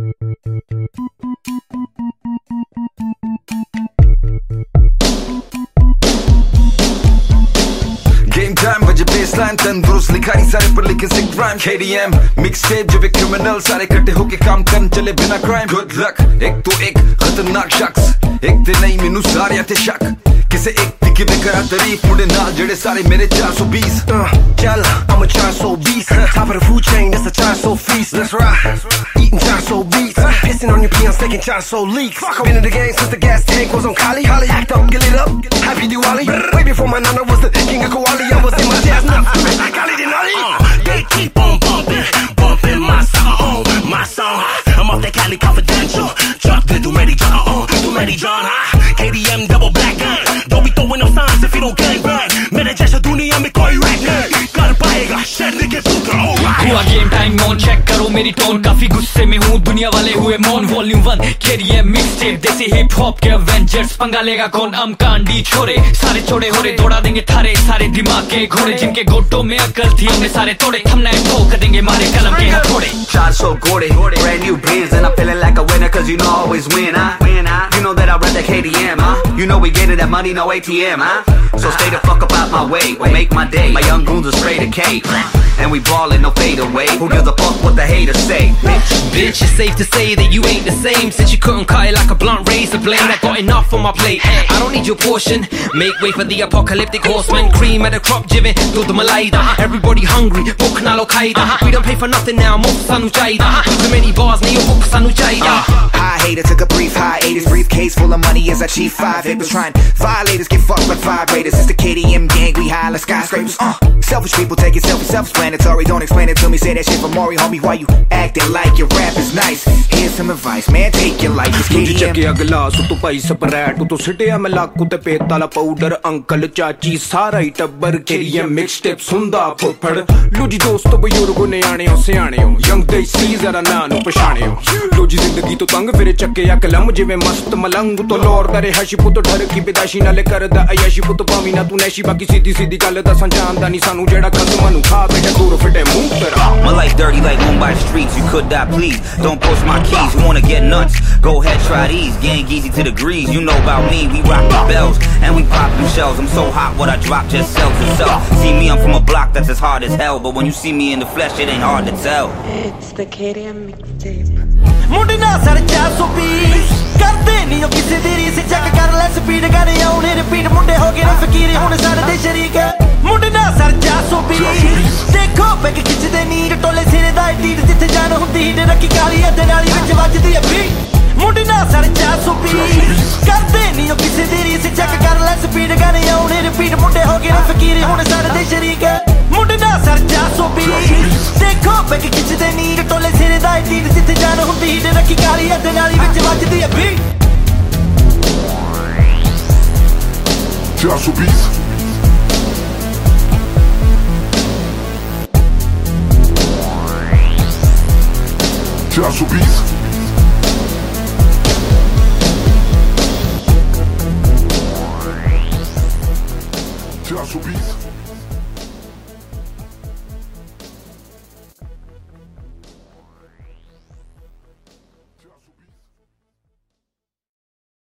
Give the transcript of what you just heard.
Game time बजे baseline तंदुरुस्त लिखाई सारे पर लिखे sick rhyme KDM mixtape जब एक criminal सारे इकट्ठे होके काम करन चले बिना crime good luck एक तो एक खतरनाक शख्स एक ते नहीं मैनू सारे ते शक किसे एक दिखे में करा तारीफ मुंडे नाल जेड़े सारे मेरे 420 Yalla, I'm a Chonso beast. Top of the food chain, that's a Chonso feast. Let's ride. Eating Chonso beats. Pissing on your peons, taking Chonso leaks. Been in the game since the gas tank was on Kali. Act up, get lit up. Happy Diwali. Way before my nana was the king of Kowali. I was in my jazz nuts. Kali Denali. They keep on bumping my song, my song. I'm off that Cali Confidential. Drop the Dumedi John, KDM double black gun. Don't be throwing no signs if you don't gang bang. मेरे जैसा दुनिया में कोई rap नहीं कर पाएगा शहर के पुत्र हुआ गेम टाइम ऑन चेक करो मेरी टोन काफी गुस्से में हूँ दुनिया वाले हुए मौन volume 1 KDM mixtape desi hip hop के एवेंजर्स पंगा लेगा कौन हम कांडी छोरे सारे छोड़े हो रहे दौड़ा देंगे थारे सारे दिमाग के घोड़े जिनके गोटों में अकल थी हमने सारे तोड़े थमना ठोक देंगे मारे कलम के हथौड़े 400 घोड़े brand new brands and I'm feeling like a winner cause you know I always win you know that I run the KDM you know we getting that money no ATM so stay the fuck up out my way or make my day my young goons are straight to K and we ballin' no fade away who gives a fuck what the haters say bitch it's safe to say that you ain't the same since you couldn't cut it like a blunt razor blade I got enough on my plate I don't need your portion make way for the apocalyptic horseman cream at the crop jibbing dud malaida everybody hungry book na Al-Qaeda we don't pay for nothing now move sanu chaida too many bars nahi book sanu chaida high hater took a brief hiatus briefcase full of money as I chief 5 it was trying violators get fucked like vibrators it's the KDM gang we high like skyscrapers selfish people take it self-explanatory don't explain it to me say that shit for Maury homie why you acting like your rap is nice here's some advice man take your life it's KDM ਚੱਕਿਆ glass ਤੂੰ ਪਾਈ separate ਤੂੰ ਸਿੱਟਿਆ ਮੈਂ ਲਾਕੂ ਤੇ ਪੇਤਾਲਾ powder uncle ਚਾਚੀ ਸਾਰਾ ਹੀ ਟੱਬਰ KDM ਮਿਕਸਟੇਪ ਸੁੰਦਾ ਫੁੱਫੜ ਲੋ ਜੀ ਦੋਸਤੋ ਬਜ਼ੁਰਗੋ ਨਿਆਣਿਓ ਸਿਆਣਿਓ ਯੰਗ ਦੇ ਸੀ ਜ਼ਰਾ ਨਾਂ ਨੂੰ ਪਛਾਣਿਓ ਲੋ ਜੀ ਜ਼ਿੰਦਗੀ ਤੋਂ ਤੰਗ ਫਿਰ ਚੱਕਿਆ ਕਲਮ ਜਿਵੇਂ ਮਸਤ ਮਲੰਗ ਤੋਂ ਲੋਰਦਾ ਰਿਹਾ ਸੀ ਪੁੱਤ ਠਰ ਕੀ ਵਿਦਾਸ਼ੀ ਨਾਲੇ ਕਰਦਾ ਅਯਾਸ਼ੀ ਪੁੱਤ ਭਾਵੀ ਨਾ ਤੂੰ ਨੈਸ਼ੀ ਬਾਕੀ ਸਿੱਧੀ ਸਿੱਧੀ ਗੱਲ ਤਾਂ ਸੰਜਾਨਦਾ ਨਹੀਂ ਸਾਨੂੰ ਜਿਹੜਾ ਖਸਮਾਂ ਨੂੰ ਖਾ ਬੇਟਾ ਦੂਰ ਫਿੱਟੇ ਮੂੰਹ ਤੇਰਾ My life dirty like Mumbai streets you could die please don't post my keys you wanna get nuts go ahead try these gang easy to the grease you know about me we rock the bells and we pop them shells I'm so hot what I drop just sells itself see me I'm from a block that's as hard as hell but when you see me in the flesh it ain't hard to tell it's the KDM mixtape ਮੁੰਡੇ ਨਾ sir 420 ਕਰਦੇ ਨਹੀਂ ਉਹ ਕਿਸੇ ਦੀ ਰੀਸ check ਕਰ ਲੈ speed ਗਾਣੇ ਆਉਣੇ ਰਿਪੀਟ ਮੁੰਡੇ ਹੋ ਗਏ ਨੇ ਫਕੀਰ ਹੁਣ ਸਾਰੇ ਦੇ ਸ਼ਰੀਕ ਮੁੰਡੇ ਨਾ ਸਰ 420 ਦੇਖੋ ਬੈਕ ਖਿੱਚਦੇ ਨੀਰ ਟੋਲੇ ਸਿਰੇ ਦਾ ਢੀਡ ਜਿੱਥੇ ਜਾਨ ਹੁੰਦੀ ਹੀਡ ਰੱਖੀ ਕਾਲੀ ਅੱਧ ਨਾਲੀ ਵਿੱਚ ਵੱਜਦੀ ਆ ਵੀ ਮੁੰਡੇ ਨਾ ਸਰ 420 ਕਰਦੇ ਨਹੀਂ ਉਹ ਕਿਸੇ ਦੀ ਰੀਸ ਚੈੱਕ ਕਰ ਲੈ ਸਪੀਡ ਗਾਣੇ ਆਉਣੇ ਰਿਪੀਟ ਮੁੰਡੇ ਹੋ ਗਏ ਨੇ ਫਕੀਰ ਹੁਣ ਸਾਰੇ ਦੇ ਸ਼ਰੀਕ ਮੁੰਡੇ ਨਾ ਸਰ 420 ਦੇਖੋ ਬੈਕ ਖਿੱਚਦੇ ਨੀਰ ਟੋਲੇ ਸਿਰੇ ਦਾ ਢੀਡ ਜਿੱਥੇ ਜਾਨ ਹੁੰਦੀ ਹੀਡ ਰੱਖੀ ਕਾਲੀ ਅੱਧ ਨਾਲੀ ਵਿੱਚ ਵੱਜਦੀ ਆ ਵੀ Chonso Beats Chonso Beats Chonso Beats